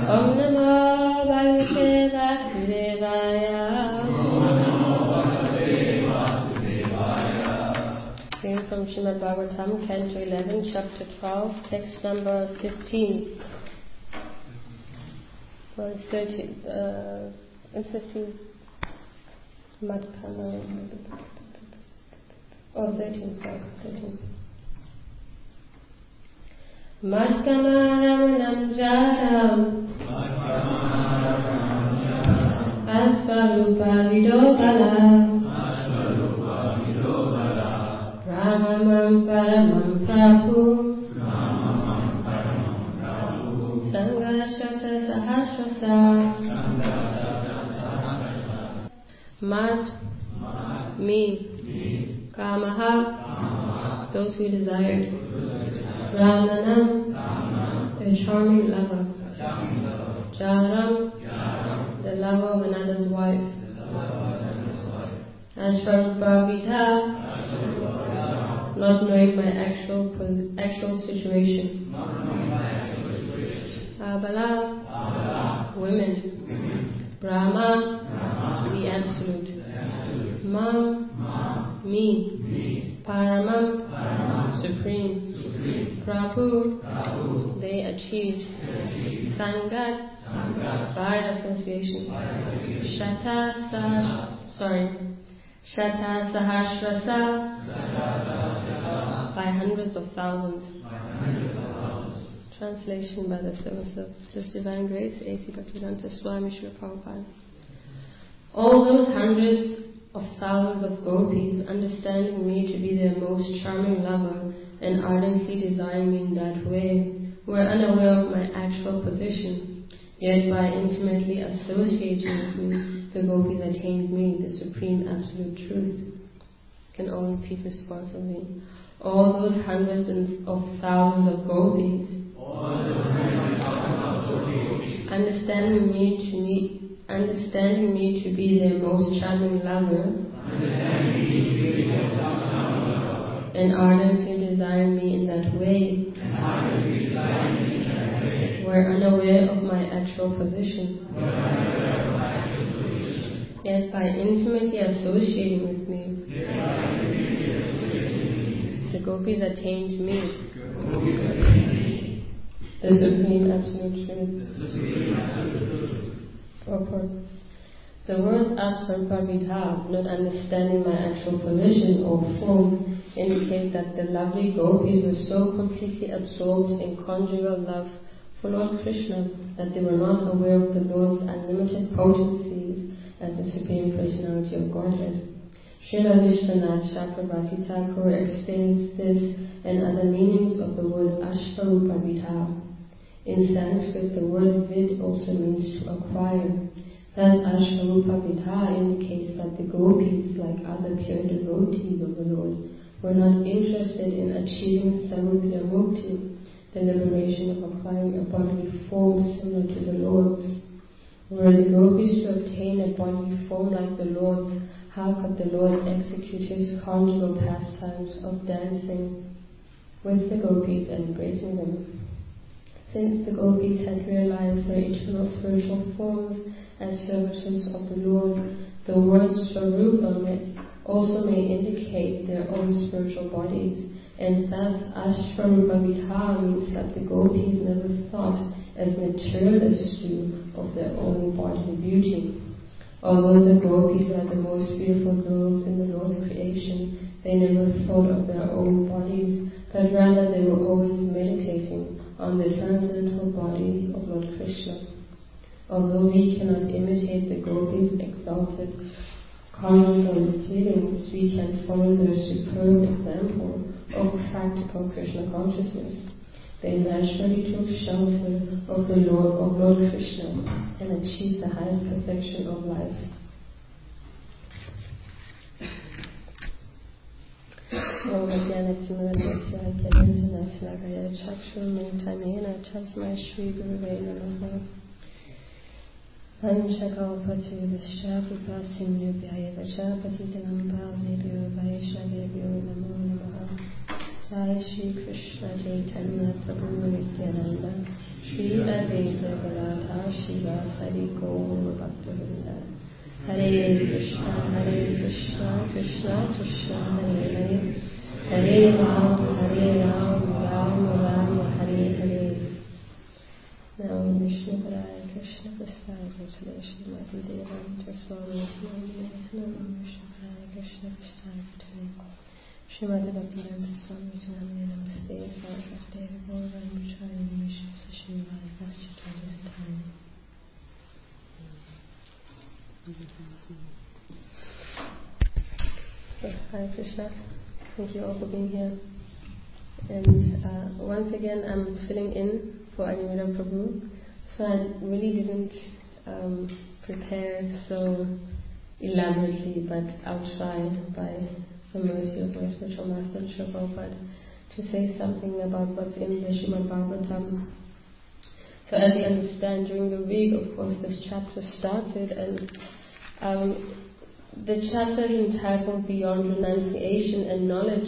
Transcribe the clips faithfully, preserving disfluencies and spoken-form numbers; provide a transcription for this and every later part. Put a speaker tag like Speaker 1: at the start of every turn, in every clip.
Speaker 1: Om Namo Bhagavate Vasudevaya. Reading from Srimad Bhagavatam, Canto eleven, Chapter twelve, text number fifteen. Well, it's thirteen. Uh, it's fifteen. Madkana. Oh, thirteen, sorry, thirteen. Madkama Ramanam Jatam Asvarupa Vidobala Ramamam Paramam Prabhu Sangashata Sahasrasa Mad Me Kamaha those who desired Ramanam the charming lover Jaram the lover of another's wife Ashvarupa Vidha not knowing my actual actual situation Abala women Brahma the absolute Mam me Paramam supreme Prabhu they achieved Sangat by association Shata Sah sorry Shata Sahasrasa by hundreds of thousands. Translation by the service of His Divine Grace A C Bhaktivedanta Swami Srila Prabhupada. All those hundreds of thousands of gopis, understanding me to be their most charming lover and ardently desiring me in that way, were unaware of my actual position. Yet by intimately associating with me, the gopis attained me, the supreme absolute truth. Can all repeat responsibly. All those hundreds of thousands of gopis, understanding me to me, understanding me to be their most charming lover, and ardently desiring me in that way, were unaware of my actual position. Yet by intimately associating with me, the gopis attained me, the supreme absolute truth. Purport. The words Ashvarupa Vidha, not understanding my actual position or form, indicate that the lovely gopis were so completely absorbed in conjugal love for Lord Krishna that they were not aware of the Lord's unlimited potencies as the Supreme Personality of Godhead. Srila Vishwanath Chakravarti Thakur explains this and other meanings of the word Ashvarupa Vidha. In Sanskrit, the word vid also means to acquire. Thus, Ashvarupa Vidha indicates that the gopis, like other pure devotees of the Lord, were not interested in achieving Sarupya Mukti, the liberation of acquiring a bodily form similar to the Lord's. Were the gopis to obtain a bodily form like the Lord's, how could the Lord execute his conjugal pastimes of dancing with the gopis and embracing them? Since the gopis had realized their eternal spiritual forms as servitors of the Lord, the word Swarupa also may indicate their own spiritual bodies, and thus Ashvarupa Vidha means that the gopis never thought as materialists do of their own bodily beauty. Although the gopis are the most beautiful girls in the Lord's creation, they never thought of their own bodies, but rather they were always meditating on the transcendental body of Lord Krishna. Although we cannot imitate the gopis' exalted conjugal feelings, we can follow their superb example of practical Krishna consciousness. They naturally took shelter of the Lord of Lord Krishna and achieved the highest perfection of life. Om Jnanatimurandasya Kyananjanasalakaya Chakshurmuritamena Tasmai Shri Gurave Namaha. Panchakalpatarubhascha Kripasimyubhyaya Vacha Patitanam Bhavnebhyo Vaishnavebhyo Namo Namaha. Jai Shri Krishna Chaitanya Prabhu Nityananda Shri Advaita Gadadhar Hari Gaur Bhakta-vrinda. Hare Krishna, Hare Krishna, Krishna Krishna, Hare Hare, Hare Ram, Hare Ram, Ram Ram, Hare Hare. Now Vishnu Padaya Krishna Prasthaya Bhutale Shrimati Devananta Swami Namine. Now Vishnu Padaya Krishna Prasthaya Bhutale Shrimati Bhaktivedanta Swami Namine. Namaste Saraswati Gauranga Pracharya Vishnu Sashivaya Paschatya Siddhaya. So, Hare Krishna, thank you all for being here. And uh, once again, I'm filling in for Agniveda Prabhu. So I really didn't um, prepare so elaborately, but I'll try by the mercy of my spiritual master, Srila Prabhupada, to say something about what's in the Srimad Bhagavatam. So as you understand, during the week, of course, this chapter started, and um, the chapter is entitled Beyond Renunciation and Knowledge.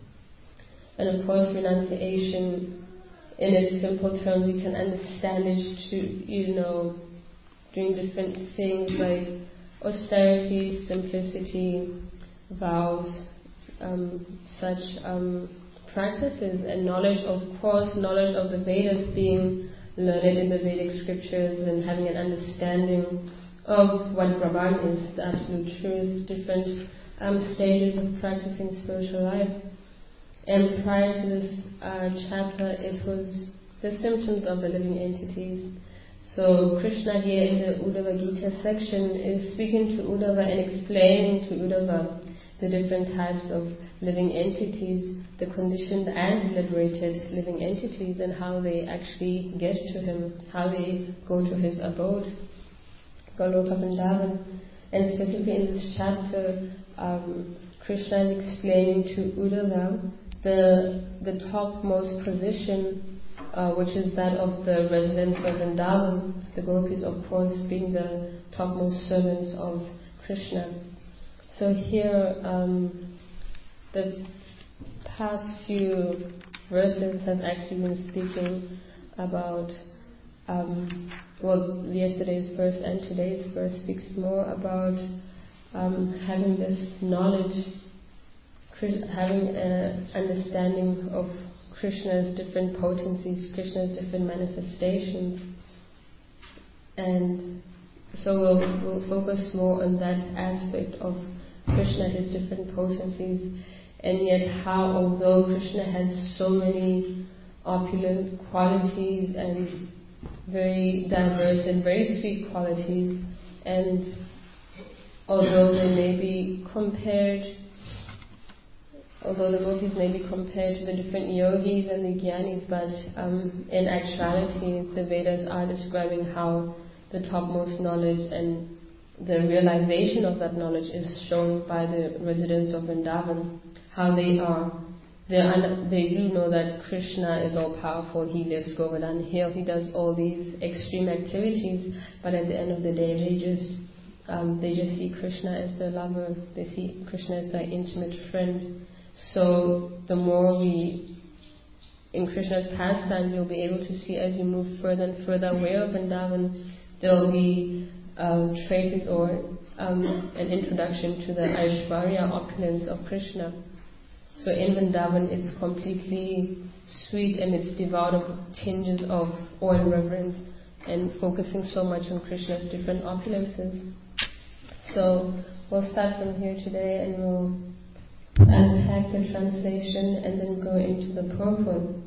Speaker 1: And of course, renunciation, in its simple terms, we can understand it to, you know, doing different things like austerity, simplicity, vows, um, such um, practices, and knowledge, of course, knowledge of the Vedas, being learned in the Vedic scriptures and having an understanding of what Brahman is, the absolute truth, different um, stages of practicing spiritual life. And prior to this uh, chapter, it was the symptoms of the living entities. So Krishna here in the Uddhava Gita section is speaking to Uddhava and explaining to Uddhava the different types of living entities, the conditioned and liberated living entities, and how they actually get to him, how they go to his abode, Goloka Vrindavan. And specifically in this chapter, um, Krishna is explaining to Uddhava the the topmost position, uh, which is that of the residents of Vrindavan, the gopis, of course, being the topmost servants of Krishna. So here, um, the past few verses have actually been speaking about, um, well, yesterday's verse and today's verse speaks more about um, having this knowledge, having an understanding of Krishna's different potencies, Krishna's different manifestations. And so we'll, we'll focus more on that aspect of Krishna, his different potencies, and yet how, although Krishna has so many opulent qualities and very diverse and very sweet qualities, and although they may be compared, although the gopis may be compared to the different yogis and the jnanis, but um, in actuality the Vedas are describing how the topmost knowledge and the realization of that knowledge is shown by the residents of Vrindavan, how they are. They, un- they do know that Krishna is all powerful, he lifts Govardhan Hill, he does all these extreme activities, but at the end of the day they just um, they just see Krishna as their lover, they see Krishna as their intimate friend. So the more we, in Krishna's pastime, you'll be able to see as you move further and further away of Vrindavan, there'll be um, traces or um, an introduction to the Aishwarya opulence of Krishna. So in Vrindavan it's completely sweet and it's devoid of tinges of awe and reverence and focusing so much on Krishna's different opulences. So we'll start from here today and we'll unpack the translation and then go into the purport.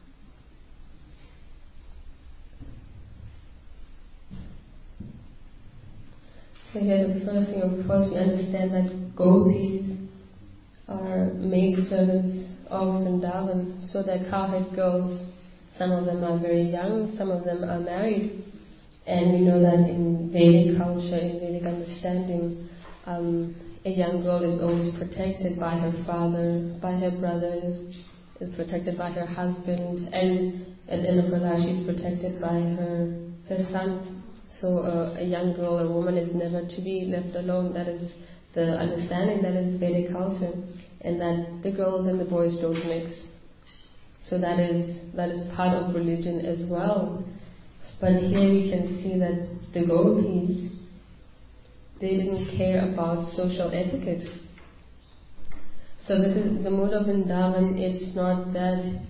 Speaker 1: So here the first thing, of course, we understand that gopis are maidservants of Vrindavan, so they're cowherd girls. Some of them are very young, some of them are married, and we know that in Vedic culture, in Vedic understanding, um, a young girl is always protected by her father, by her brothers, is protected by her husband, and at the end of her life she's protected by her, her sons. So uh, a young girl, a woman is never to be left alone. That is the understanding, that is Vedic culture, and that the girls and the boys don't mix. So that is that is part of religion as well. But here we can see that the gopis, they didn't care about social etiquette. So this is the mood of Vrindavan. It's not that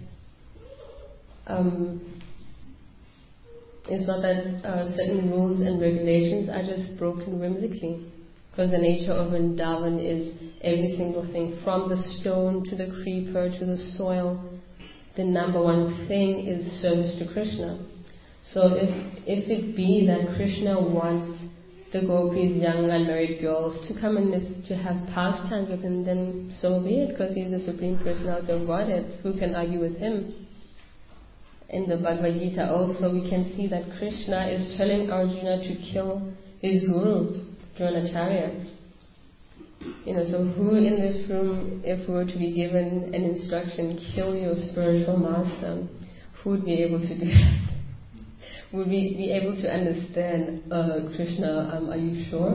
Speaker 1: um, it's not that uh, certain rules and regulations are just broken whimsically, because the nature of Vrindavan is every single thing, from the stone to the creeper to the soil. The number one thing is service to Krishna. So if if it be that Krishna wants the gopis, young unmarried girls, to come and to have pastime with him, then so be it, because he's the Supreme Personality of Godhead. Who can argue with him? In the Bhagavad Gita also we can see that Krishna is telling Arjuna to kill his guru, Dronacharya. You know, so who in this room, if we were to be given an instruction, kill your spiritual master, who would be able to do that? Would we be able to understand, uh, Krishna, um, are you sure?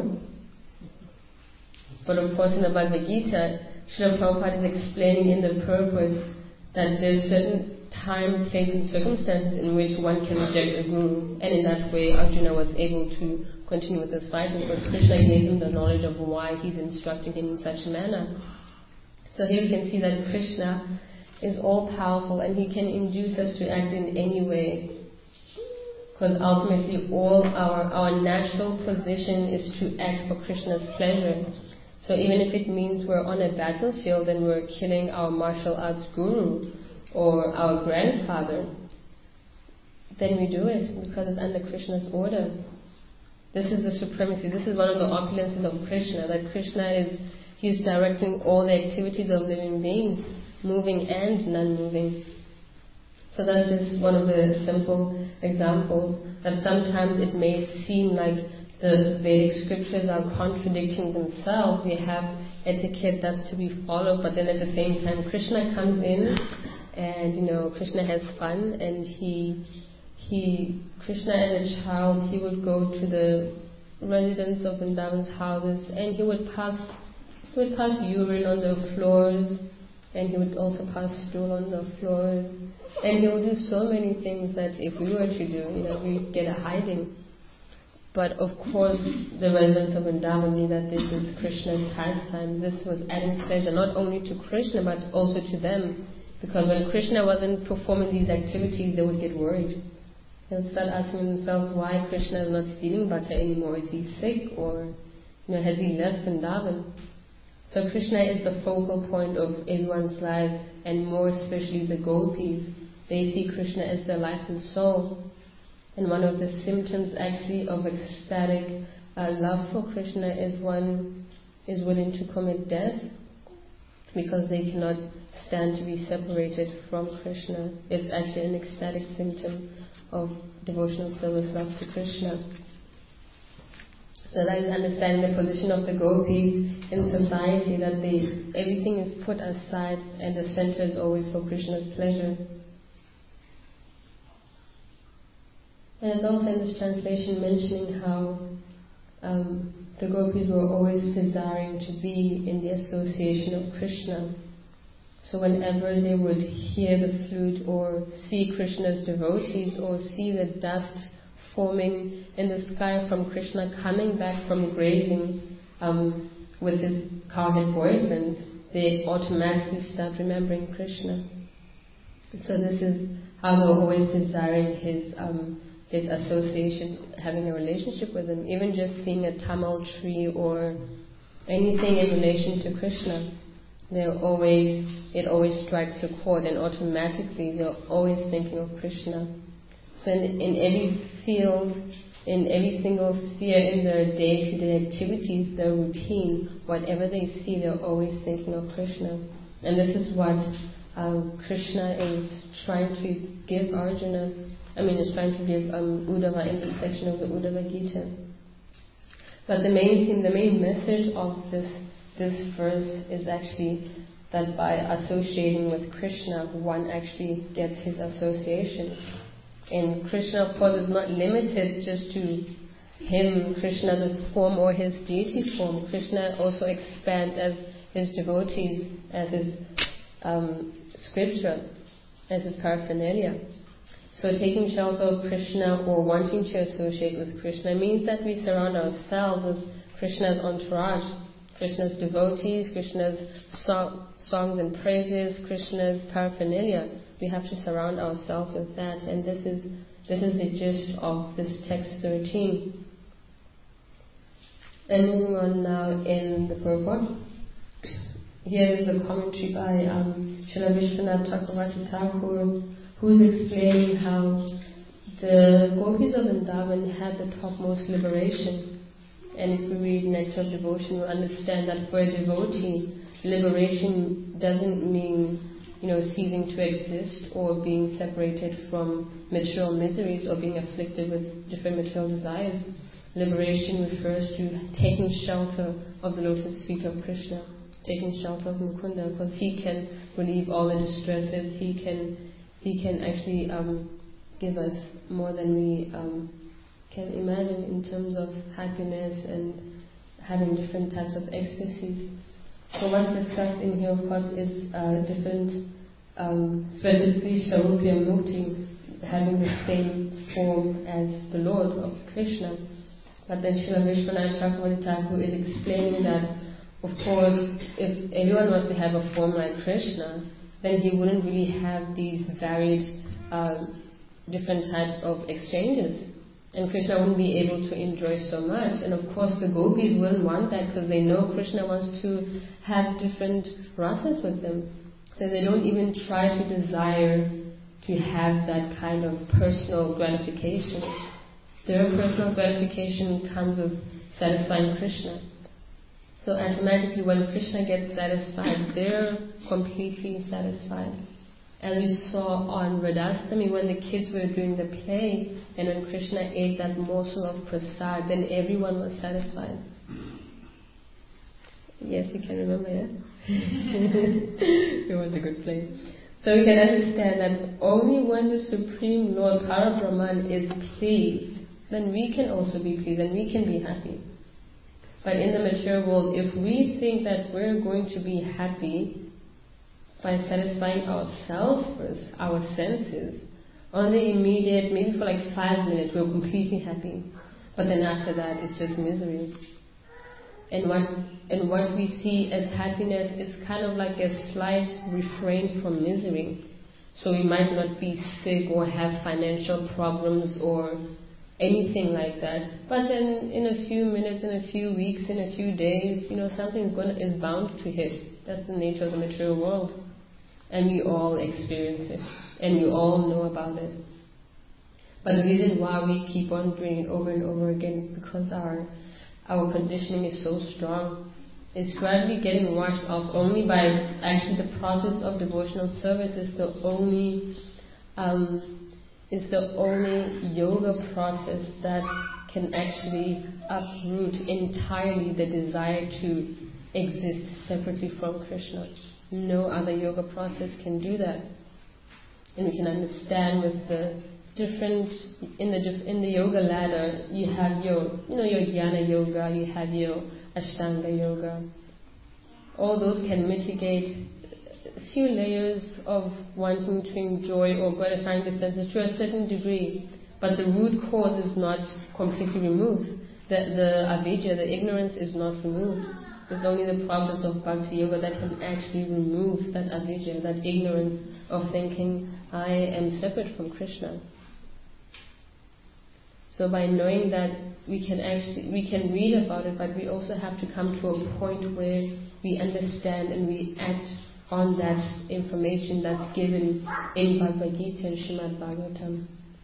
Speaker 1: But of course in the Bhagavad Gita, Srila Prabhupada is explaining in the purport that there's certain time, place and circumstances in which one can reject a guru, and in that way Arjuna was able to continue with his fighting, because Krishna gave him the knowledge of why he's instructing him in such a manner. So here we can see that Krishna is all powerful and he can induce us to act in any way, because ultimately all our, our natural position is to act for Krishna's pleasure. So even if it means we're on a battlefield and we're killing our martial arts guru or our grandfather, then we do it because it's under Krishna's order. This is the supremacy. This is one of the opulences of Krishna, that Krishna is, he's directing all the activities of living beings, moving and non-moving. So that's just one of the simple examples, that sometimes it may seem like the Vedic scriptures are contradicting themselves. You have etiquette that's to be followed, but then at the same time Krishna comes in, and you know, Krishna has fun, and he he Krishna as a child, he would go to the residents of Vrindavan's houses, and he would pass he would pass urine on the floors, and he would also pass stool on the floors, and he would do so many things that if we were to do, you know, we'd get a hiding. But of course, the residents of Vrindavan knew that this is Krishna's pastime. This was adding pleasure not only to Krishna but also to them. Because when Krishna wasn't performing these activities, they would get worried. They'll start asking themselves why Krishna is not stealing butter anymore. Is he sick, or you know, has he left Vrindavan? So Krishna is the focal point of everyone's lives, and more especially the gopis. They see Krishna as their life and soul. And one of the symptoms actually of ecstatic uh, love for Krishna is one is willing to commit death, because they cannot stand to be separated from Krishna. It's actually an ecstatic symptom of devotional service love to Krishna. So that is understanding the position of the gopis in society, that they everything is put aside and the center is always for Krishna's pleasure. And it's also in this translation mentioning how um, the gopis were always desiring to be in the association of Krishna. So whenever they would hear the flute or see Krishna's devotees or see the dust forming in the sky from Krishna coming back from grazing um, with his cowherd boyfriend, they automatically start remembering Krishna. So this is how they were always desiring his um, his association, having a relationship with him. Even just seeing a tamal tree or anything in relation to Krishna, they're always, it always strikes a chord, and automatically they're always thinking of Krishna. So in, in every field, in every single sphere in their day-to-day activities, their routine, whatever they see, they're always thinking of Krishna. And this is what um, Krishna is trying to give Arjuna. I mean, is trying to give um, Uddhava in this section of the Uddhava Gita. But the main thing, the main message of this this verse is actually that by associating with Krishna, one actually gets his association. And Krishna, of course, is not limited just to him, Krishna, this form or his deity form. Krishna also expands as his devotees, as his um, scripture, as his paraphernalia. So taking shelter of Krishna or wanting to associate with Krishna means that we surround ourselves with Krishna's entourage, Krishna's devotees, Krishna's so- songs and praises, Krishna's paraphernalia. We have to surround ourselves with that, and this is this is the gist of this text thirteen. And moving on now in the purport. Here is a commentary by um, Srila Vishwanath Chakravarti Thakur, who's explaining how the gopis of Vrindavan had the topmost liberation. And if we read Nectar of Devotion, we'll understand that for a devotee, liberation doesn't mean, you know, ceasing to exist or being separated from material miseries or being afflicted with different material desires. Liberation refers to taking shelter of the lotus feet of Krishna, taking shelter of Mukunda, because he can relieve all the distresses. He can, he can actually um, give us more than we um, can imagine in terms of happiness and having different types of ecstasies. So what's discussed in here, of course, is uh, different, um, specifically Swarupya Mukti, having the same form as the Lord of Krishna. But then Srila Vishwanath Chakravarti Thakur is explaining that, of course, if everyone was to have a form like Krishna, then he wouldn't really have these varied uh, different types of exchanges. And Krishna wouldn't be able to enjoy so much. And of course the gopis wouldn't want that, because they know Krishna wants to have different rasas with them. So they don't even try to desire to have that kind of personal gratification. Their personal gratification comes with satisfying Krishna. So automatically when Krishna gets satisfied, they're completely satisfied. As we saw on Radhastami, when the kids were doing the play, and when Krishna ate that morsel of prasad, then everyone was satisfied. Yes, you can remember, yeah? It was a good play. So you can understand that only when the Supreme Lord Parabrahman is pleased, then we can also be pleased and we can be happy. But in the material world, if we think that we're going to be happy by satisfying ourselves first, our senses, on the immediate, maybe for like five minutes, we're completely happy. But then after that, it's just misery. And what, and what we see as happiness is kind of like a slight refrain from misery. So we might not be sick or have financial problems or anything like that. But then in a few minutes, in a few weeks, in a few days, you know, something is going to, is bound to hit. That's the nature of the material world. And we all experience it. And we all know about it. But the reason why we keep on doing it over and over again is because our our conditioning is so strong. It's gradually getting washed off only by actually the process of devotional service is the only um, is the only yoga process that can actually uproot entirely the desire to exist separately from Krishna. No other yoga process can do that. And we can understand with the different, in the in the yoga ladder, you have your, you know, your jnana yoga, you have your ashtanga yoga. All those can mitigate a few layers of wanting to enjoy or gratifying the senses to a certain degree. But the root cause is not completely removed. The, the avidya, the ignorance, is not removed. It's only the process of bhakti yoga that can actually remove that avidya, that ignorance of thinking, I am separate from Krishna. So by knowing that, we can actually, we can read about it, but we also have to come to a point where we understand and we act on that information that's given in Bhagavad Gita and Srimad Bhagavatam.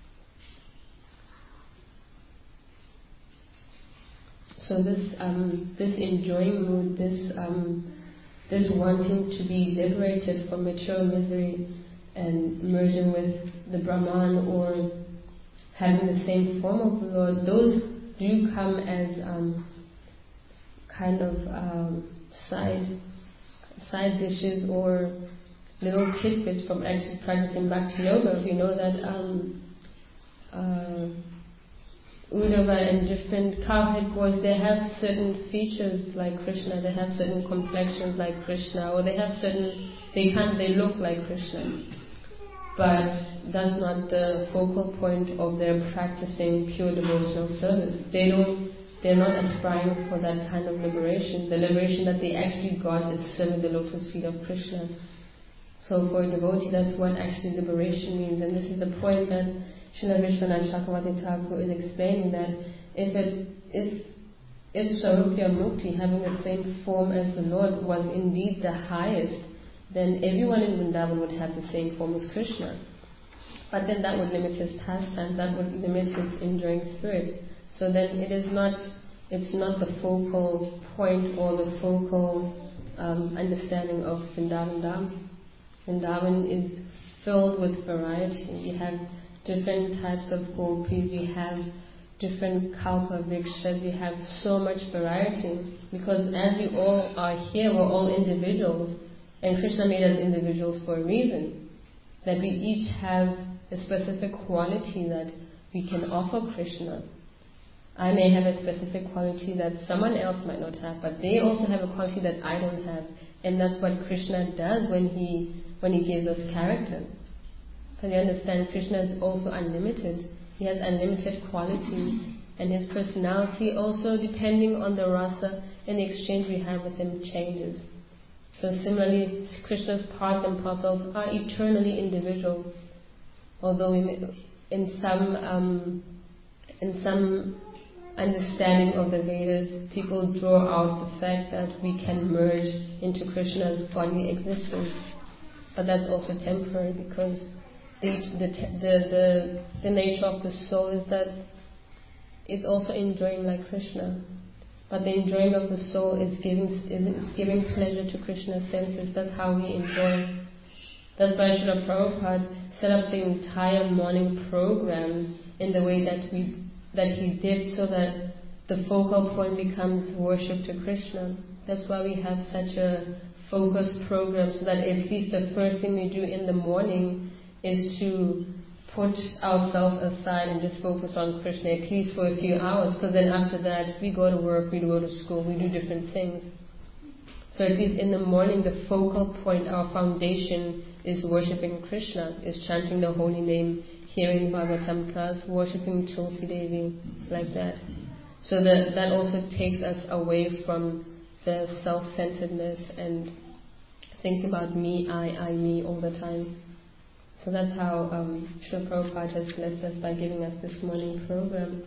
Speaker 1: So this um, this enjoying mood, this um, this wanting to be liberated from material misery and merging with the Brahman or having the same form of the Lord, those do come as um, kind of um, side side dishes or little tidbits from actually practicing Bhakti Yoga. We know that um, uh, Uddhava and different cowhead boys, they have certain features like Krishna, they have certain complexions like Krishna, or they have certain, they can't, they look like Krishna. but that's not the focal point of their practicing pure devotional service. They don't, they're not aspiring for that kind of liberation. The liberation that they actually got is serving the lotus feet of Krishna. So for a devotee, that's what actually liberation means. And this is the point that Srila Vishwanath Chakravarti Thakur is explaining, that if it, if if Swarupya Mukti, having the same form as the Lord, was indeed the highest, then everyone in Vrindavan would have the same form as Krishna. But then that would limit his pastimes, that would limit his enduring spirit. So then it is not, it's not the focal point or the focal um, understanding of Vrindavan Dham. Vrindavan is filled with variety. We have different types of gopis, we have different kalpa vrikshas, we have so much variety, because as we all are here, we're all individuals, and Krishna made us individuals for a reason, that we each have a specific quality that we can offer Krishna. I may have a specific quality that someone else might not have, but they also have a quality that I don't have, and that's what Krishna does when he when he gives us character. So you understand, Krishna is also unlimited. He has unlimited qualities, and his personality also, depending on the rasa and the exchange we have with him, changes. So similarly, Krishna's parts and parcels are eternally individual. Although we may, in some um, in some understanding of the Vedas, people draw out the fact that we can merge into Krishna's bodily existence, but that's also temporary, because the the the the, the nature of the soul is that it's also enjoying like Krishna. But the enjoying of the soul is giving is giving pleasure to Krishna's senses. That's how we enjoy. That's why Srila Prabhupada set up the entire morning program in the way that we that he did, so that the focal point becomes worship to Krishna. That's why we have such a focused program, so that at least the first thing we do in the morning is to put ourselves aside and just focus on Krishna, at least for a few hours, because then after that we go to work, we go to school, we do different things. So at least in the morning, the focal point, our foundation, is worshipping Krishna, is chanting the holy name, hearing Bhagavatam class, worshipping Tulsi Devi, like that. So that, that also takes us away from the self-centeredness and think about me, I, I, me all the time. So that's how um, Srila Prabhupada has blessed us by giving us this morning program.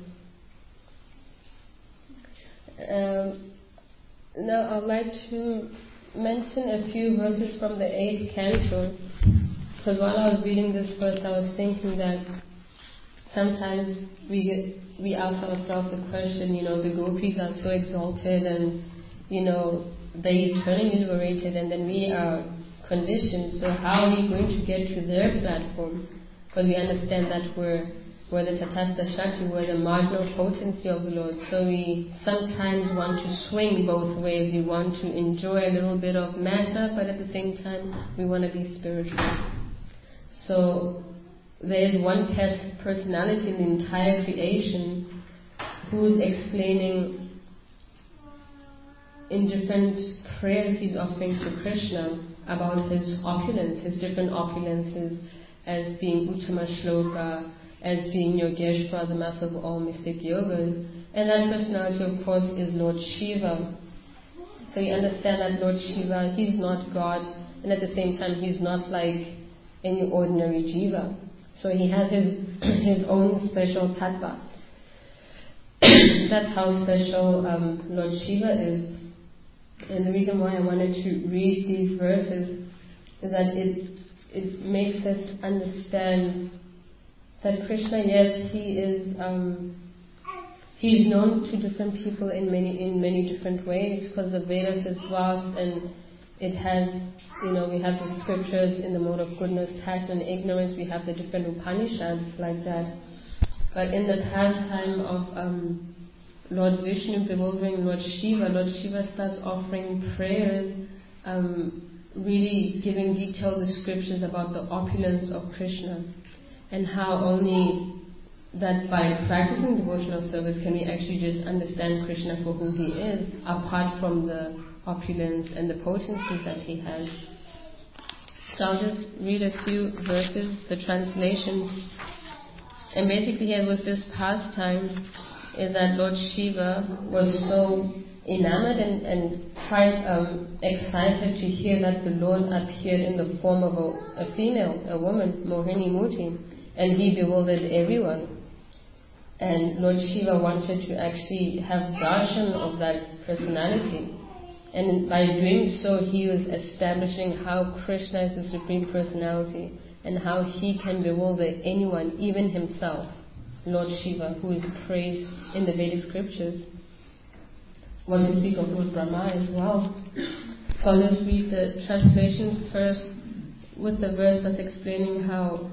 Speaker 1: Um, now I'd like to mention a few verses from the eighth canto, because while I was reading this verse, I was thinking that sometimes we we ask ourselves the question, you know, the gopis are so exalted and, you know, they eternally liberated, and then we are conditioned, so how are we going to get to their platform? Because we understand that we're, we're the Tatastha Shakti, we're the marginal potency of the Lord, so we sometimes want to swing both ways. We want to enjoy a little bit of matter, but at the same time we want to be spiritual. So there is one pers- personality in the entire creation who's explaining in different prayers he's offering to Krishna about his opulence, his different opulences, as being Uttama Shloka, as being Yogeshwara, the master of all mystic yogas. And that personality, of course, is Lord Shiva. So you understand that Lord Shiva, he's not God, and at the same time he's not like any ordinary jiva. So he has his his own special tattva. That's how special um, Lord Shiva is. And the reason why I wanted to read these verses is that it it makes us understand that Krishna, yes, he is um, he is known to different people in many in many different ways, because the Vedas is vast and it has, you know, we have the scriptures in the mode of goodness, passion, and ignorance. We have the different Upanishads like that. But in the pastime of um, Lord Vishnu bewildering Lord Shiva, Lord Shiva starts offering prayers, um, really giving detailed descriptions about the opulence of Krishna, and how only that by practicing devotional service can we actually just understand Krishna for who he is, apart from the opulence and the potencies that he has. So I'll just read a few verses, the translations. And basically here with this pastime is that Lord Shiva was so enamored and, and quite um, excited to hear that the Lord appeared in the form of a, a female, a woman, Mohini Murti, and he bewildered everyone. And Lord Shiva wanted to actually have darshan of that personality. And by doing so, he was establishing how Krishna is the Supreme Personality and how he can bewilder anyone, even himself, Lord Shiva, who is praised in the Vedic scriptures. What to speak of Lord Brahma as well. So I'll just read the translation first with the verse that's explaining how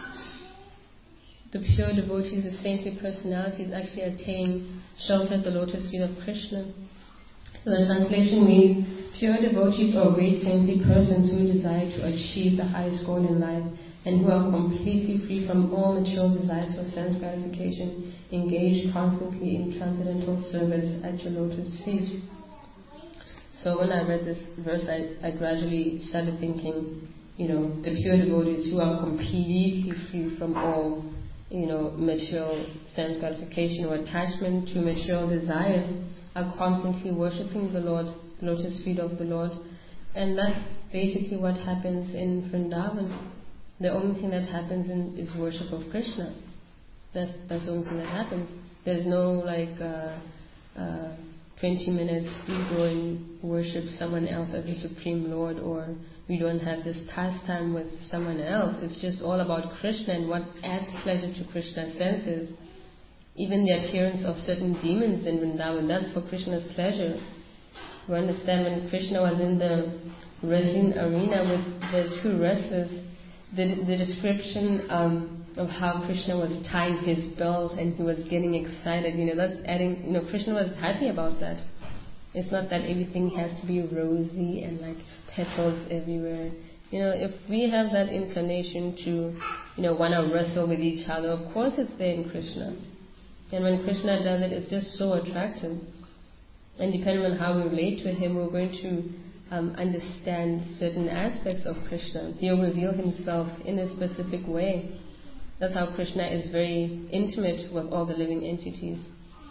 Speaker 1: the pure devotees, the saintly personalities, actually attain shelter at the lotus feet of Krishna. So the translation means, pure devotees or great saintly persons who desire to achieve the highest goal in life and who are completely free from all material desires for sense gratification, engage constantly in transcendental service at your lotus feet. So when I read this verse, I, I gradually started thinking, you know, the pure devotees who are completely free from all, you know, material sense gratification or attachment to material desires, are constantly worshipping the Lord, the lotus feet of the Lord. And that's basically what happens in Vrindavan. The only thing that happens in, is worship of Krishna. That's, that's the only thing that happens. There's no like uh, uh, twenty minutes we go and worship someone else as the Supreme Lord, or we don't have this pastime with someone else. It's just all about Krishna and what adds pleasure to Krishna's senses. Even the appearance of certain demons in Vrindavan, that's for Krishna's pleasure. You understand, when Krishna was in the wrestling arena with the two wrestlers, the, the description um, of how Krishna was tying his belt and he was getting excited, you know, that's adding, you know, Krishna was happy about that. It's not that everything has to be rosy and like petals everywhere. You know, if we have that inclination to, you know, want to wrestle with each other, of course it's there in Krishna. And when Krishna does it, it's just so attractive. And depending on how we relate to him, we're going to um, understand certain aspects of Krishna. He'll reveal himself in a specific way. That's how Krishna is very intimate with all the living entities.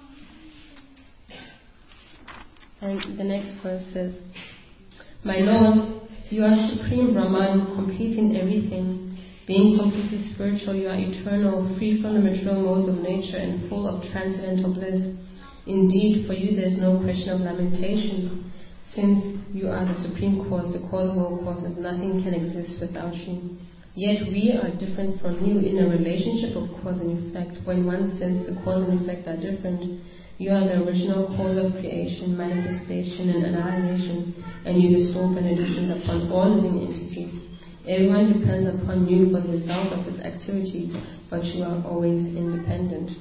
Speaker 1: And the next verse says, My Lord, you are Supreme Brahman, complete in everything. Being completely spiritual, you are eternal, free from the material modes of nature and full of transcendental bliss. Indeed, for you there is no question of lamentation. Since you are the supreme cause, the cause of all causes, nothing can exist without you. Yet we are different from you in a relationship of cause and effect, for in one sense the cause and effect are different. You are the original cause of creation, manifestation and annihilation, and you bestow benedictions upon all living entities. Everyone depends upon you for the result of its activities, but you are always independent.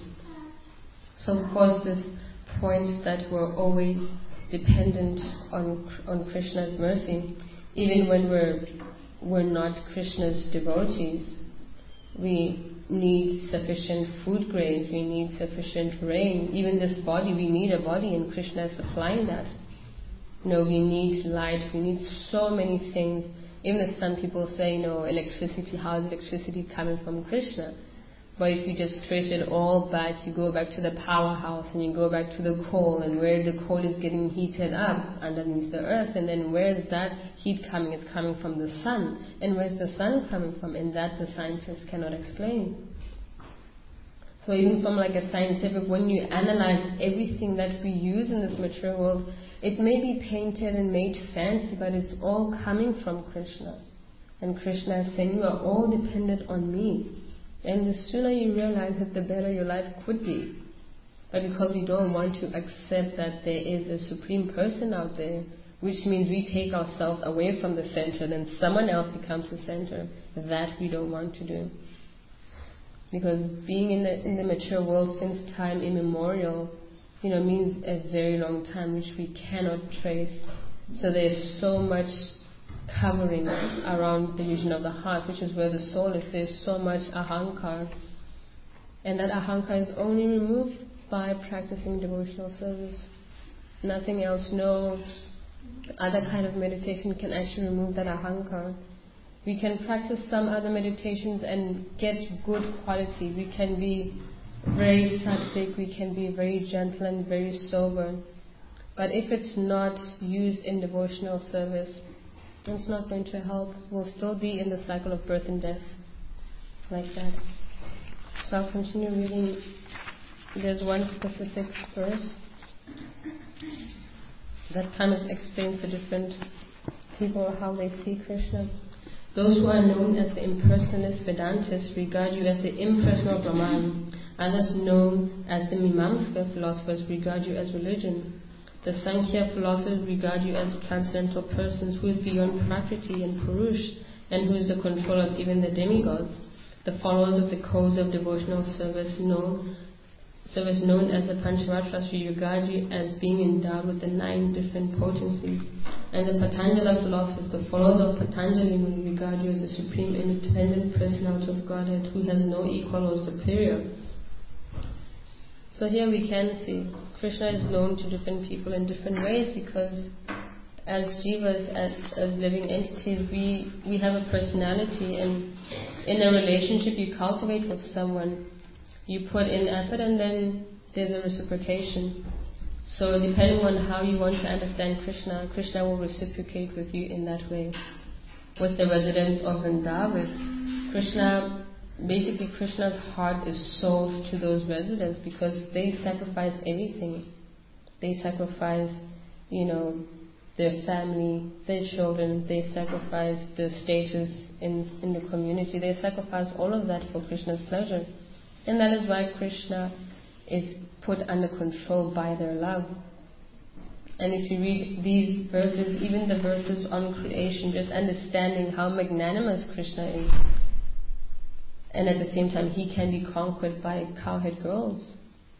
Speaker 1: So of course this point that we're always dependent on on Krishna's mercy, even when we're we're not Krishna's devotees. We need sufficient food grains, we need sufficient rain. Even this body, we need a body, and Krishna is supplying that. You know, we need light, we need so many things. Even if some people say, you know, electricity, how is electricity coming from Krishna? But if you just trace it all back, you go back to the powerhouse and you go back to the coal, and where the coal is getting heated up underneath the earth, and then where is that heat coming? It's coming from the sun. And where's the sun coming from? And that the scientists cannot explain. So even from like a scientific, when you analyze everything that we use in this material world, it may be painted and made fancy, but it's all coming from Krishna. And Krishna is saying, you are all dependent on me. And the sooner you realize it, the better your life could be. But because we don't want to accept that there is a supreme person out there, which means we take ourselves away from the center, then someone else becomes the center, that we don't want to do. Because being in the in the material world since time immemorial, you know, means a very long time which we cannot trace. So there's so much covering around the region of the heart, which is where the soul is. There's so much ahankar, and that ahankar is only removed by practicing devotional service. Nothing else, no other kind of meditation can actually remove that ahankar. We can practice some other meditations and get good quality. We can be very sattvic, we can be very gentle and very sober. But if it's not used in devotional service, it's not going to help. We'll still be in the cycle of birth and death, like that. So I'll continue reading. There's one specific verse that kind of explains the different people, how they see Krishna. Those who are known as the impersonalist Vedantists regard you as the impersonal Brahman. Others known as the Mimamsa philosophers regard you as religion. The Sankhya philosophers regard you as transcendental persons who is beyond Prakriti and Purush and who is the controller of even the demigods. The followers of the codes of devotional service known, service known as the Pancharatras regard you as being endowed with the nine different potencies. And the Patanjala philosophers, the followers of Patanjali, will regard you as the supreme independent personality of Godhead who has no equal or superior. So here we can see Krishna is known to different people in different ways, because as jivas, as, as living entities, we, we have a personality, and in a relationship you cultivate with someone, you put in effort and then there's a reciprocation. So depending on how you want to understand Krishna, Krishna will reciprocate with you in that way. With the residents of Vrindavan, Krishna, basically Krishna's heart is sold to those residents because they sacrifice everything. They sacrifice, you know, their family, their children, they sacrifice their status in, in the community, they sacrifice all of that for Krishna's pleasure. And that is why Krishna is put under control by their love. And if you read these verses, even the verses on creation, just understanding how magnanimous Krishna is, and at the same time he can be conquered by cowherd girls.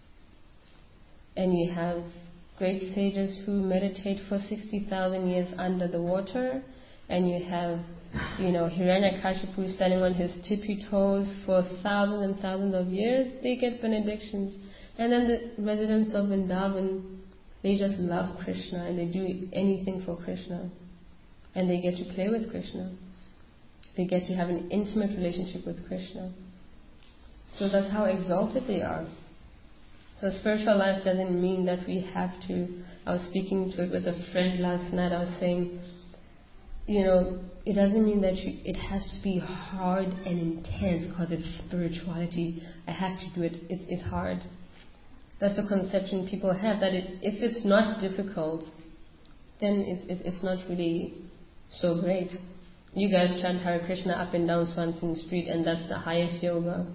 Speaker 1: And you have great sages who meditate for sixty thousand years under the water, and you have, you know, Hiranyakashipu standing on his tippy toes for thousands and thousands of years. They get benedictions. And then the residents of Vrindavan, they just love Krishna and they do anything for Krishna. And they get to play with Krishna. They get to have an intimate relationship with Krishna. So that's how exalted they are. So spiritual life doesn't mean that we have to. I was speaking to it with a friend last night. I was saying, you know, it doesn't mean that you, it has to be hard and intense because it's spirituality. I have to do it. It's, it's hard. That's the conception people have, that it, if it's not difficult, then it's, it, it's not really so great. You guys chant Hare Krishna up and down Swanson Street, and that's the highest yoga.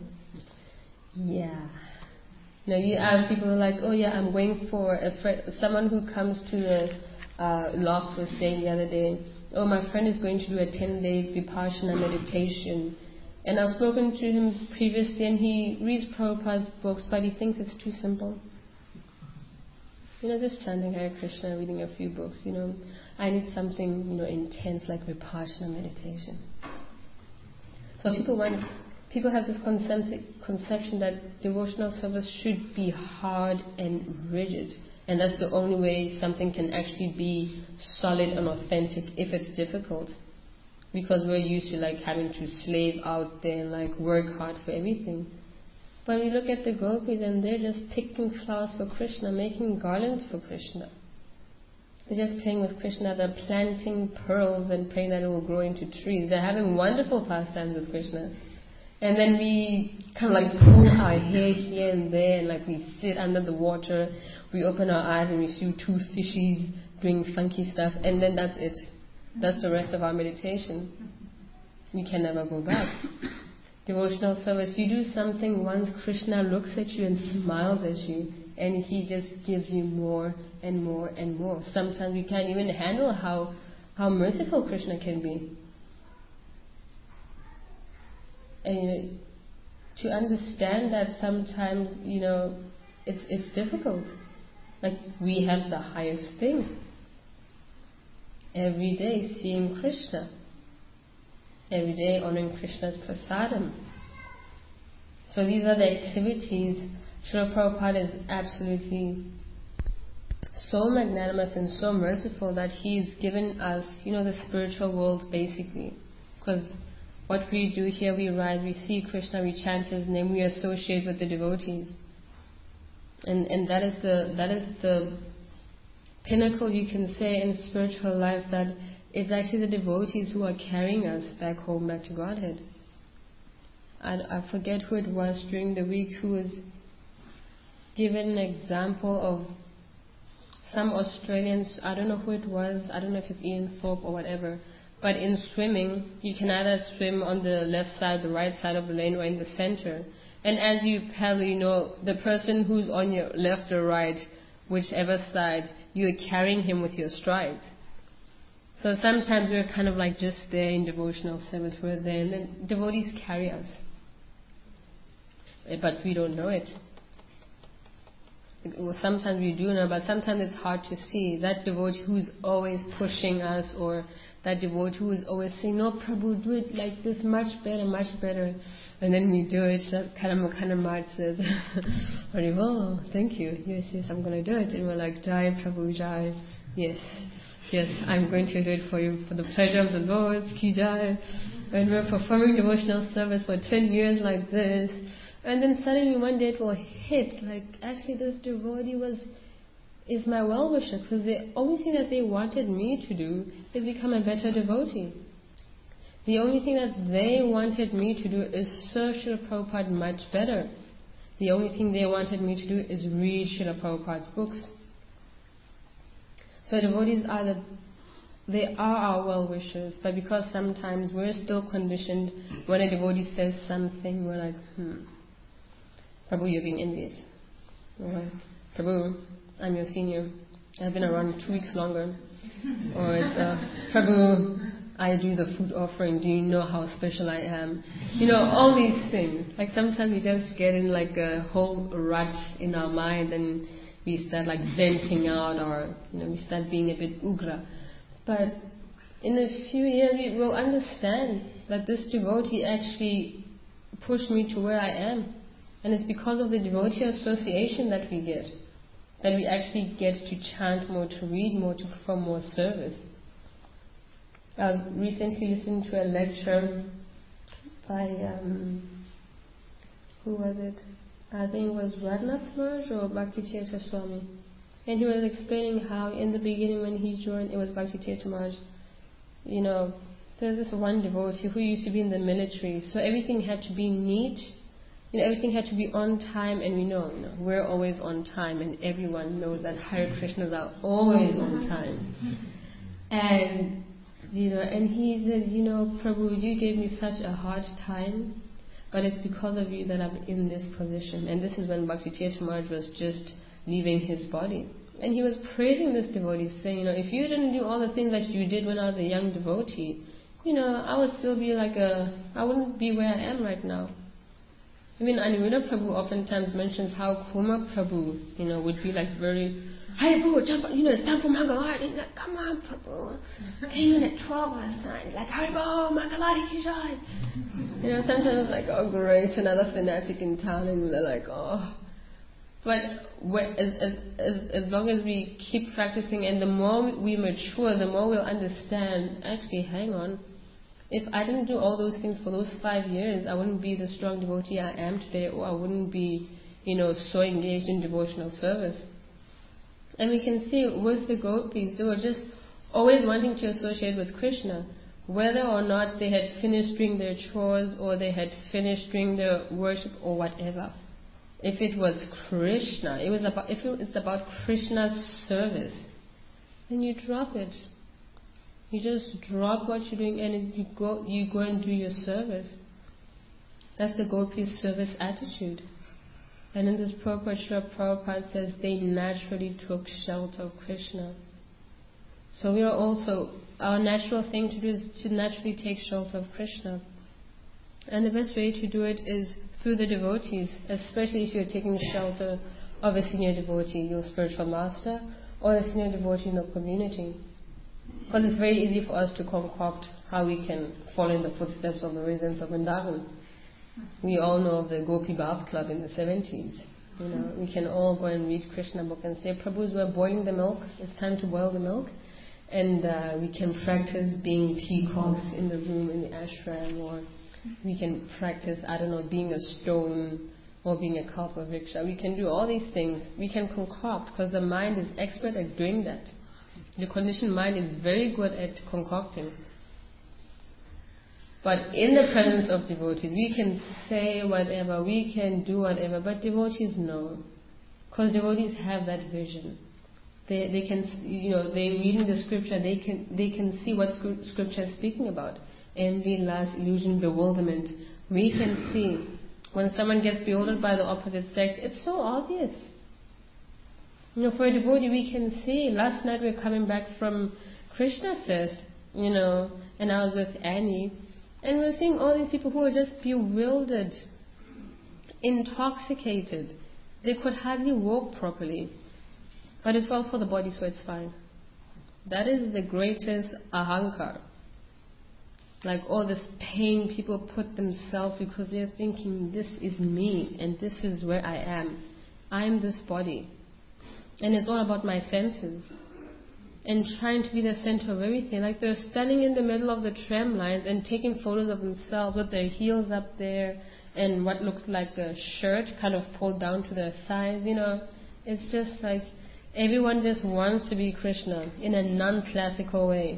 Speaker 1: Yeah. Now you ask people who are like, oh yeah, I'm waiting for a friend. Someone who comes to the uh, loft was saying the other day, oh, my friend is going to do a ten-day Vipassana meditation. And I've spoken to him previously, and he reads Prabhupada's books, but he thinks it's too simple. You know, just chanting Hare Krishna, reading a few books, you know. I need something, you know, intense like Vipassana meditation. So people want, people have this conception that devotional service should be hard and rigid. And that's the only way something can actually be solid and authentic if it's difficult. Because we're used to like having to slave out there and like work hard for everything. But we look at the gopis and they're just picking flowers for Krishna, making garlands for Krishna. They're just playing with Krishna, they're planting pearls and praying that it will grow into trees. They're having wonderful pastimes with Krishna. And then we kind of like pull our hair here and there, and like we sit under the water, we open our eyes and we see two fishies doing funky stuff, and then that's it. That's the rest of our meditation. We can never go back. Devotional service, you do something once, Krishna looks at you and smiles at you, and he just gives you more and more and more. Sometimes we can't even handle how, how merciful Krishna can be. And you know, to understand that sometimes, you know, it's it's difficult. Like, we have the highest thing. Every day seeing Krishna. Every day honoring Krishna's prasadam. So these are the activities. Srila Prabhupada is absolutely so magnanimous and so merciful that he's given us, you know, the spiritual world basically. Because what we do here, we rise, we see Krishna, we chant his name, we associate with the devotees. And and that is the that is the pinnacle, you can say, in spiritual life, that it's actually the devotees who are carrying us back home, back to Godhead. I, I forget who it was during the week who was given an example of some Australians, I don't know who it was, I don't know if it's Ian Thorpe or whatever, but in swimming, you can either swim on the left side, the right side of the lane, or in the center. And as you paddle, you know, the person who's on your left or right, whichever side, you're carrying him with your stride. So sometimes we're kind of like just there in devotional service, we're there, and then devotees carry us. But we don't know it. Well, sometimes we do know, but sometimes it's hard to see. That devotee who's always pushing us, or that devotee who is always saying, no, Prabhu, do it like this, much better, much better. And then we do it, that Kanama Maharaj says, oh, thank you, yes, yes, I'm going to do it. And we're like, Jai, Prabhu, Jai, yes, yes, I'm going to do it for you, for the pleasure of the Lord, Ki Jai. And we're performing devotional service for ten years like this. And then suddenly one day it will hit, like, actually this devotee was, is my well-wisher, because the only thing that they wanted me to do is become a better devotee. The only thing that they wanted me to do is serve Srila Prabhupada much better. The only thing they wanted me to do is read Srila Prabhupada's books. So devotees are the, they are our well-wishers, but because sometimes we're still conditioned, when a devotee says something, we're like, hmm, Prabhu, you're being envious. Or, Prabhu, I'm your senior. I've been around two weeks longer. Or it's, uh, Prabhu, I do the food offering. Do you know how special I am? You know, all these things. Like sometimes we just get in like a whole rut in our mind, and we start like venting out, or, you know, we start being a bit ugra. But in a few years we will understand that this devotee actually pushed me to where I am. And it's because of the devotee association that we get, that we actually get to chant more, to read more, to perform more service. I was recently listening to a lecture by, um, who was it? I think it was Radhanath Maharaj or Bhakti Tirtha Swami. And he was explaining how in the beginning when he joined, it was Bhakti Tirtha Maharaj, you know, there's this one devotee who used to be in the military, so everything had to be neat. You know, everything had to be on time, and we know, you know, we're always on time, and everyone knows that Hare Krishnas are always on time. And, you know, and he said, you know, Prabhu, you gave me such a hard time, but it's because of you that I'm in this position. And this is when Bhakti Tirtha Maharaj was just leaving his body. And he was praising this devotee, saying, you know, if you didn't do all the things that you did when I was a young devotee, you know, I would still be like a, I wouldn't be where I am right now. I mean, Aniruddha Prabhu oftentimes mentions how Kuma Prabhu, you know, would be like very, hey Prabhu, jump on, you know, it's time for Mangalati. Like, come on Prabhu, came in at twelve last night. Like, Haribo, Mangalati Kishai. You know, sometimes like, oh great, another fanatic in town, and they're like, oh. But as, as, as, as long as we keep practicing, and the more we mature, the more we'll understand, actually, hang on, if I didn't do all those things for those five years, I wouldn't be the strong devotee I am today, or I wouldn't be, you know, so engaged in devotional service. And we can see with the gopis, they were just always wanting to associate with Krishna, whether or not they had finished doing their chores, or they had finished doing their worship, or whatever. If it was Krishna, it was about, if it's about Krishna's service, then you drop it. You just drop what you're doing and you go you go and do your service. That's the Gopi's service attitude. And in this purport, Srila Prabhupada says they naturally took shelter of Krishna. So we are also, our natural thing to do is to naturally take shelter of Krishna. And the best way to do it is through the devotees, especially if you're taking shelter of a senior devotee, your spiritual master, or a senior devotee in the community. Because it's very easy for us to concoct how we can follow in the footsteps of the residents of Vrindavan. We all know of the Gopi Bath Club in the seventies. You know, we can all go and read Krishna book and say, Prabhus, we're boiling the milk, it's time to boil the milk. and uh, we can practice being peacocks in the room in the ashram, or we can practice, I don't know, being a stone or being a kalpavriksha. We can do all these things. We can concoct, because the mind is expert at doing that. The conditioned mind is very good at concocting. But in the presence of devotees, we can say whatever, we can do whatever, but devotees know. Because devotees have that vision. They they can, you know, they reading the scripture, they can they can see what scripture is speaking about. Envy, lust, illusion, bewilderment. We can see when someone gets bewildered by the opposite sex, it's so obvious. You know, for a devotee, we can see. Last night we were coming back from Krishna Fest, you know, and I was with Annie, and we were seeing all these people who were just bewildered, intoxicated. They could hardly walk properly. But it's all for the body, so it's fine. That is the greatest ahankar. Like all this pain people put themselves because they're thinking, this is me and this is where I am. I'm this body. And it's all about my senses. And trying to be the center of everything. Like they're standing in the middle of the tram lines and taking photos of themselves with their heels up there and what looks like a shirt kind of pulled down to their thighs, you know. It's just like everyone just wants to be Krishna in a non-classical way.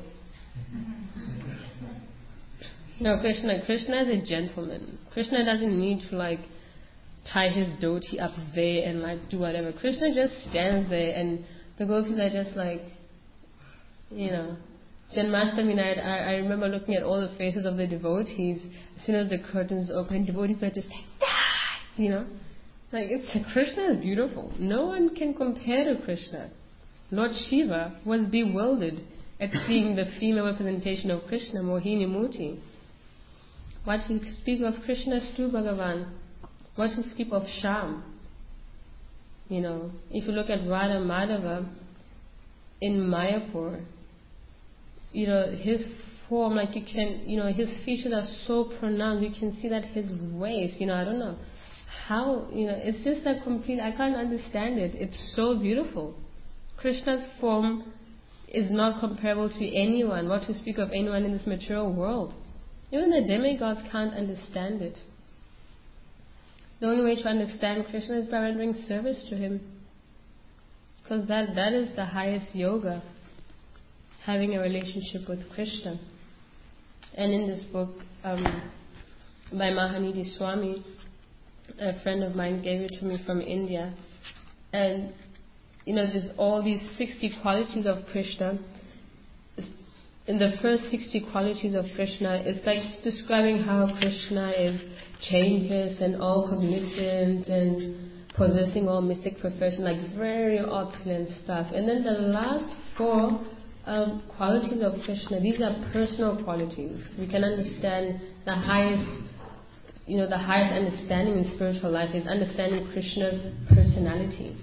Speaker 1: No, Krishna, Krishna is a gentleman. Krishna doesn't need to like tie his dhoti up there and like do whatever. Krishna just stands there and the gopis are just like, you know. Janmashtami night, I, I remember looking at all the faces of the devotees. As soon as the curtains open, devotees are just like, die! You know? Like, it's, Krishna is beautiful. No one can compare to Krishna. Lord Shiva was bewildered at seeing the female representation of Krishna, Mohini Murti. What to speak of Krishna Stu Bhagavan? What to speak of Sham? You know, if you look at Radha Madhava in Mayapur, you know, his form, like you can, you know, his features are so pronounced, you can see that his waist, you know, I don't know how, you know, it's just a complete, I can't understand it. It's so beautiful. Krishna's form is not comparable to anyone, what to speak of anyone in this material world. Even the demigods can't understand it. The only way to understand Krishna is by rendering service to him. Because that, that is the highest yoga, having a relationship with Krishna. And in this book, um, by Mahanidhi Swami, a friend of mine gave it to me from India. And, you know, there's all these sixty qualities of Krishna. In the first sixty qualities of Krishna, it's like describing how Krishna is changeless and all cognizant and possessing all mystic perfection, like very opulent stuff. And then the last four um, qualities of Krishna, these are personal qualities. We can understand the highest, you know, the highest understanding in spiritual life is understanding Krishna's personality.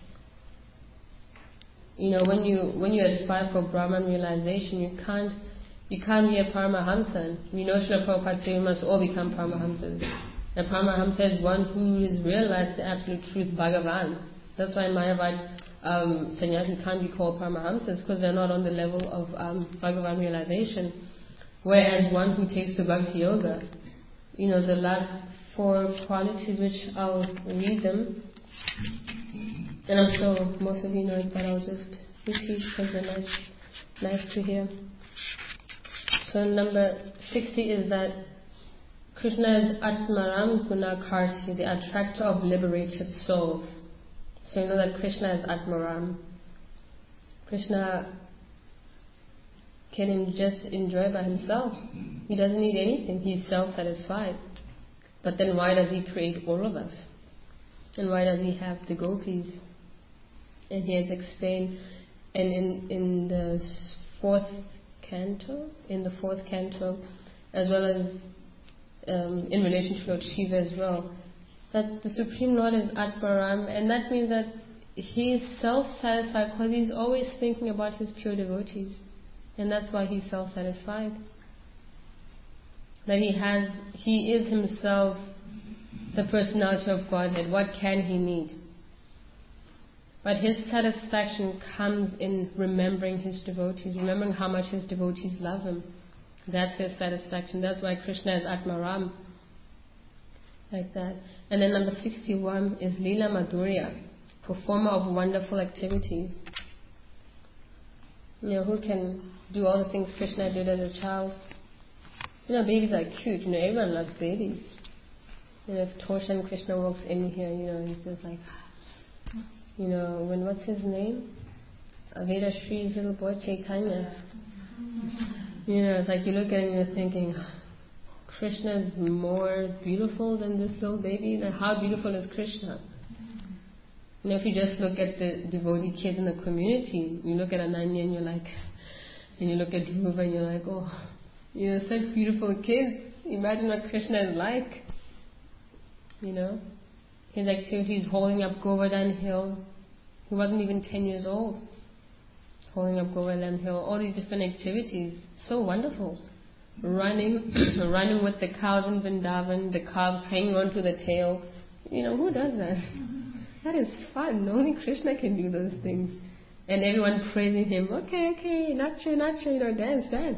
Speaker 1: You know, when you when you aspire for Brahman realization, you can't you can't be a Paramahamsa. We know Srila Prabhupada said we must all become Paramahamsas. A Paramahamsa is one who has realized the absolute truth, Bhagavan. That's why Mayavad um, sannyasi can't be called Paramahamsas, because they're not on the level of um, Bhagavan realization. Whereas one who takes to Bhakti Yoga, you know, the last four qualities, which I'll read them. And I'm sure most of you know it, but I'll just repeat because they're nice, nice to hear. So number sixty is that Krishna is Atmaram Gunakarshi, the attractor of liberated souls. So you know that Krishna is Atmaram. Krishna can just enjoy by himself. He doesn't need anything. He's self-satisfied. But then why does he create all of us? And why does he have the gopis? And he has explained, and in, in the fourth canto, in the fourth canto, as well as um, in relation to Lord Shiva as well, that the Supreme Lord is Atmaram, and that means that he is self-satisfied because he's always thinking about his pure devotees, and that's why he's self-satisfied. That he has, he is himself the personality of Godhead. What can he need? But his satisfaction comes in remembering his devotees, remembering how much his devotees love him. That's his satisfaction. That's why Krishna is Atmaram. Like that. And then number sixty-one is Leela Madhurya, performer of wonderful activities. You know, who can do all the things Krishna did as a child? You know, babies are cute. You know, everyone loves babies. You know, if Toshan Krishna walks in here, you know, it's just like, you know, when, what's his name? Veda Shree's little boy, Chaitanya. You know, it's like you look at it and you're thinking, Krishna is more beautiful than this little baby. You know, how beautiful is Krishna? You know, if you just look at the devotee kids in the community, you look at Ananya and you're like, and you look at Dhruva and you're like, oh, you know, such beautiful kids. Imagine what Krishna is like. You know, his activities, holding up Govardhan Hill. He wasn't even ten years old. Holding up Govardhan Hill, all these different activities, so wonderful. Running, running with the cows in Vrindavan, the calves hanging onto the tail. You know, who does that? That is fun. Only Krishna can do those things. And everyone praising him. Okay, okay, nacha, nacha, you know, dance, dance.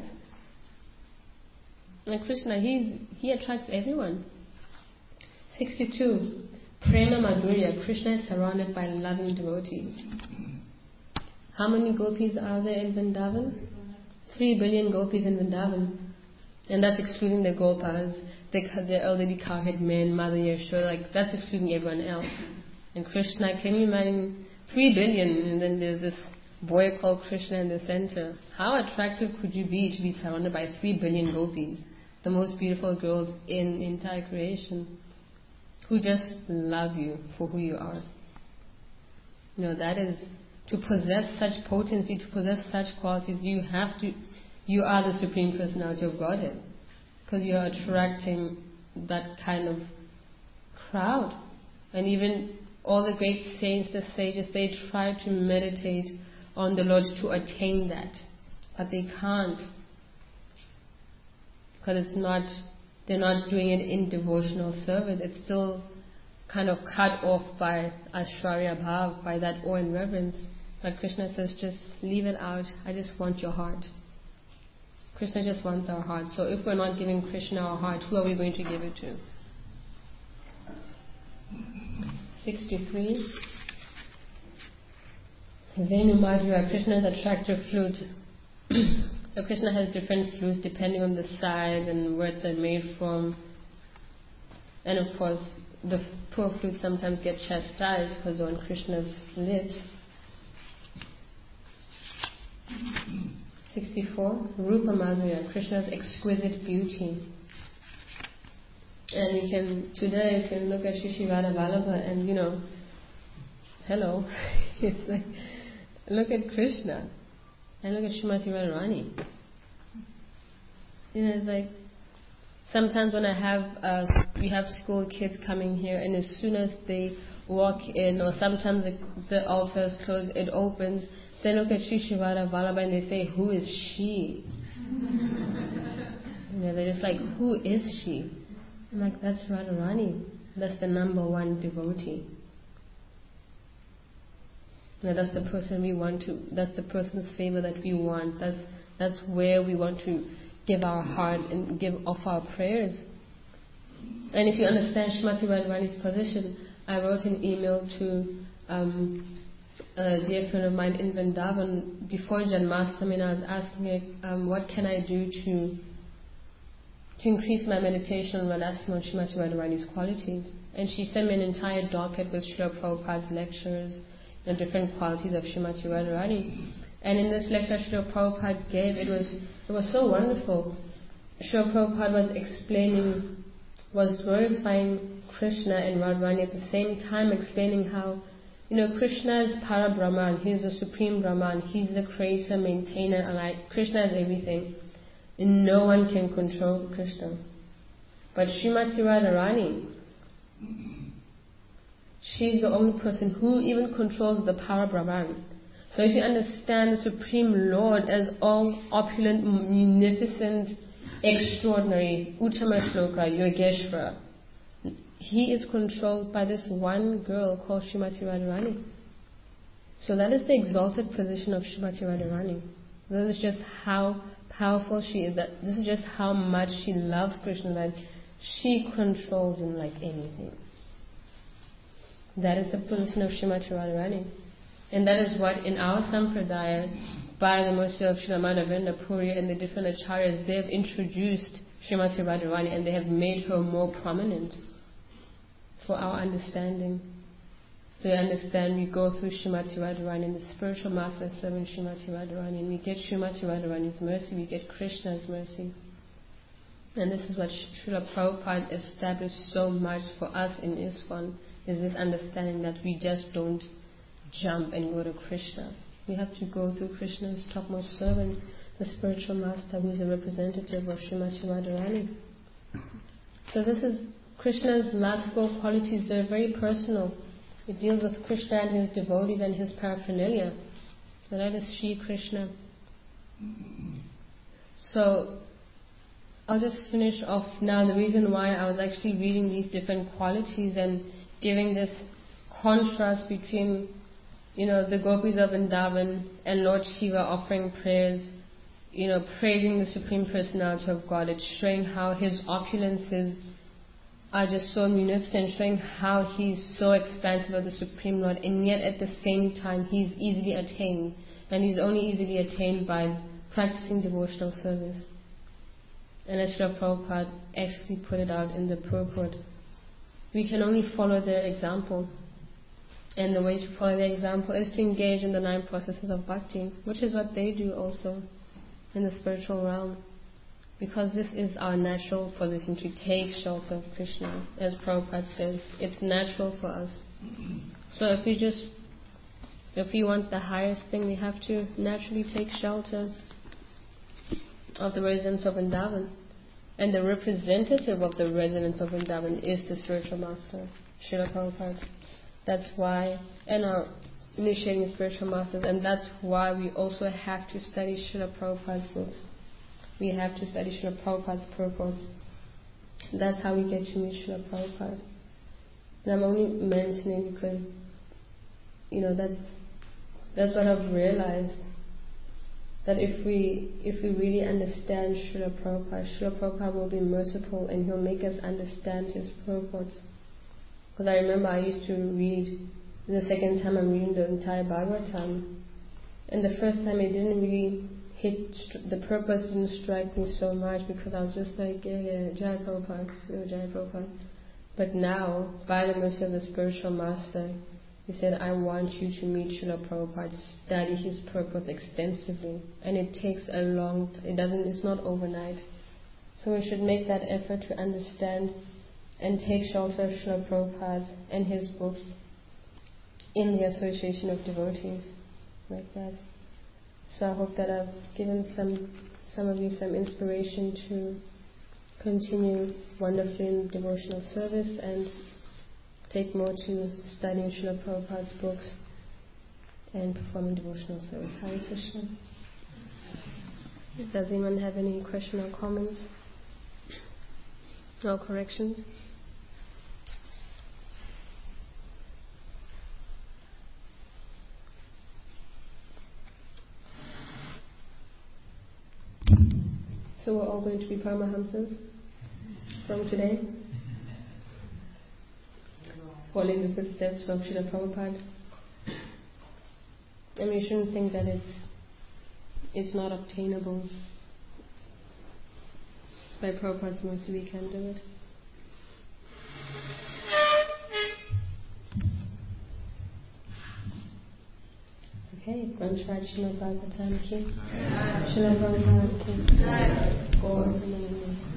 Speaker 1: And Krishna, he's, he attracts everyone. sixty-two. Prema Madhurya. Krishna is surrounded by loving devotees. How many gopis are there in Vrindavan? Three billion gopis in Vrindavan. And that's excluding the gopas, the, the elderly cowhead men, Mother Yashoda, like that's excluding everyone else. And Krishna, can you imagine three billion and then there's this boy called Krishna in the center? How attractive could you be to be surrounded by three billion gopis, the most beautiful girls in entire creation, who just love you for who you are? You know, that is, to possess such potency, to possess such qualities, you have to, you are the Supreme Personality of Godhead, because you are attracting that kind of crowd. And even all the great saints, the sages, they try to meditate on the Lord to attain that, but they can't, because it's not, they're not doing it in devotional service. It's still kind of cut off by Aishwarya Bhav, by that awe and reverence. But Krishna says, just leave it out. I just want your heart. Krishna just wants our heart. So if we're not giving Krishna our heart, who are we going to give it to? sixty-three. Venu Madhurya, Krishna's attractive flute. So Krishna has different flutes depending on the size and where they're made from. And of course, the poor flutes sometimes get chastised because they're on Krishna's lips. sixty-four. Rupa Madhurya, Krishna's exquisite beauty. And you can, today you can look at Shri Shri Radha Vallabha and, you know, hello, it's like, look at Krishna and look at Srimati Radharani. You know, it's like, sometimes when I have, uh, we have school kids coming here, and as soon as they walk in, or sometimes the, the altar is closed, it opens, they look at Shri Shri Radha Vallabha and they say, who is she? You know, they're just like, who is she? I'm like, that's Radharani. That's the number one devotee. You know, that's the person we want to, that's the person's favor that we want. That's that's where we want to give our heart and give off our prayers. And if you understand Srimati Radharani's position, I wrote an email to um, a dear friend of mine in Vrindavan before Janmashtami, and I was asking her, um, what can I do to to increase my meditation on Radhasima and Srimati Radharani's qualities. And she sent me an entire docket with Srila Prabhupada's lectures and different qualities of Srimati Radharani. And in this lecture Srila Prabhupada gave, it was it was so wonderful. Srila Prabhupada was explaining, was glorifying Krishna and Radharani at the same time, explaining how, you know, Krishna is Para Brahman, he is the Supreme Brahman, he's the creator, maintainer, alike. Krishna is everything. And no one can control Krishna. But Srimati Radharani, she's the only person who even controls the Para Brahman. So if you understand the Supreme Lord as all opulent, munificent, extraordinary, Uttama Shloka, Yogeshvara, he is controlled by this one girl called Srimati Radharani. So that is the exalted position of Srimati Radharani. This is just how powerful she is. That this is just how much she loves Krishna, that she controls him like anything. That is the position of Srimati Radharani. And that is what in our Sampradaya, by the mercy of Srila Madhavendra Puri and the different acharyas, they have introduced Srimati Radharani and they have made her more prominent for our understanding. So we understand, we go through Srimati Radharani and the spiritual master serving Srimati Radharani, and we get Srimati Radharani's mercy, we get Krishna's mercy. And this is what Srila Prabhupada established so much for us in ISKCON, is this understanding that we just don't jump and go to Krishna. We have to go through Krishna's topmost servant, the spiritual master, who is a representative of Srimati Radharani. So this is Krishna's last four qualities. They're very personal. It deals with Krishna and his devotees and his paraphernalia. So that is Shri Krishna. So I'll just finish off now the reason why I was actually reading these different qualities and giving this contrast between, you know, the gopis of Vrindavan and Lord Shiva offering prayers, you know, praising the Supreme Personality of God. It's showing how his opulences are just so munificent, showing how he's so expansive of the Supreme Lord, and yet at the same time he's easily attained, and he's only easily attained by practicing devotional service. And as Srila Prabhupada actually put it out in the purport, we can only follow their example. And the way to follow their example is to engage in the nine processes of bhakti, which is what they do also in the spiritual realm. Because this is our natural position, to take shelter of Krishna. As Prabhupada says, it's natural for us. So if we just, if we want the highest thing, we have to naturally take shelter of the residents of Vrindavan. And the representative of the residents of Vrindavan is the spiritual master, Srila Prabhupada. That's why, and our initiating spiritual masters, and that's why we also have to study Srila Prabhupada's books. We have to study Srila Prabhupada's purport. That's how we get to meet Srila Prabhupada. And I'm only mentioning because, you know, that's that's what I've realized. That if we if we really understand Srila Prabhupada, Srila Prabhupada will be merciful and he'll make us understand his purports. Because I remember I used to read, the second time I'm reading the entire Bhagavatam, and the first time it didn't really hit, the purpose didn't strike me so much because I was just like, yeah, yeah, Jai Prabhupada, you know, Jai Prabhupada. But now, by the mercy of the spiritual master, he said, I want you to meet Srila Prabhupada, study his purport extensively. And it takes a long, it doesn't, it's not overnight. So we should make that effort to understand and take shelter of Srila Prabhupada and his books in the association of devotees, like that. So I hope that I've given some some of you some inspiration to continue wonderfully in devotional service and take more to studying Srila Prabhupada's books and performing devotional service. Hare Krishna. Does anyone have any question or comments? No corrections? So we're all going to be Paramahamsas from today, following the footsteps of Srila Prabhupada. And we shouldn't think that it's it's not obtainable. By Prabhupada's mercy we can do it. Okay, Grantraj Srimad Bhagavatam ki, Srila Prabhupada ki, Gaur Premanande.